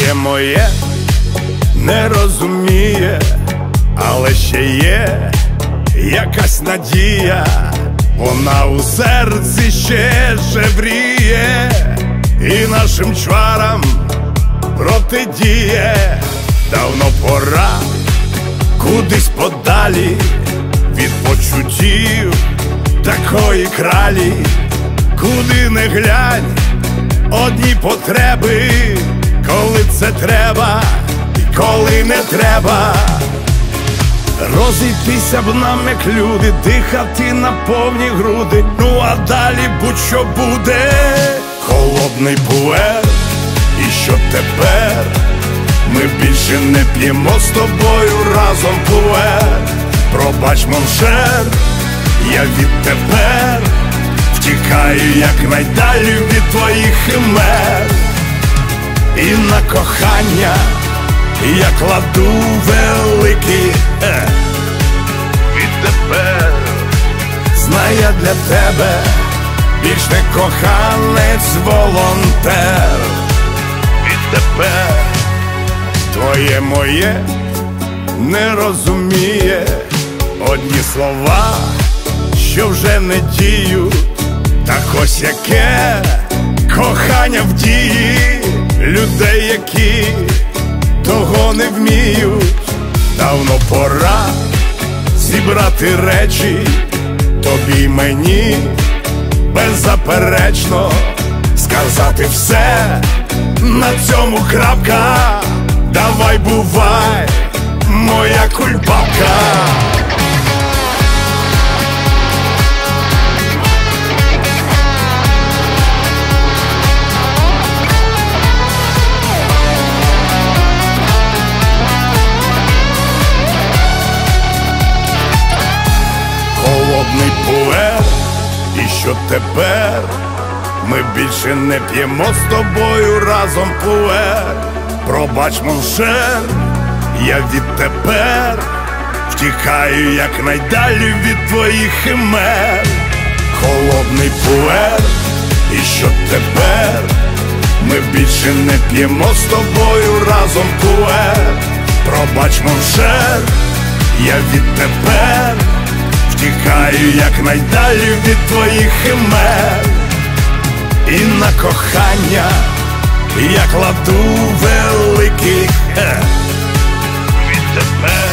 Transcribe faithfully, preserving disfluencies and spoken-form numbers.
Твоє моє не розуміє, але ще є якась надія, вона у серці ще жевріє і нашим чварам протидіє. Давно пора кудись подалі від почуттів такої кралі. Куди не глянь, одні потреби, коли це треба і коли не треба. Розійтися б нам, як люди, дихати на повні груди. Ну а далі будь-що буде. Холодний пуер, і що тепер? Ми більше не п'ємо з тобою разом пуер. Пробач, моншер, я відтепер втікаю якнайдалі від твоїх химер. І на кохання я кладу великий е. Відтепер знай, я для тебе більш не коханець, волонтер. Відтепер твоє моє не розуміє одні слова, що вже не діють. Так ось яке кохання в дії людей, які того не вміють. Давно пора зібрати речі, тобі й мені беззаперечно сказати все, на цьому крапка. Давай, бувай, моя кульбабка. Холодний пуер, і що тепер? Ми більше не п'ємо з тобою разом пуер. Пробач, моншер, я відтепер втікаю якнайдалі від твоїх химер. Холодний пуер, і що тепер? Ми більше не п'ємо з тобою разом пуер. Пробач, моншер, я відтепер втікаю якнайдалі від твоїх химер. І на кохання я кладу великий е. Відтепер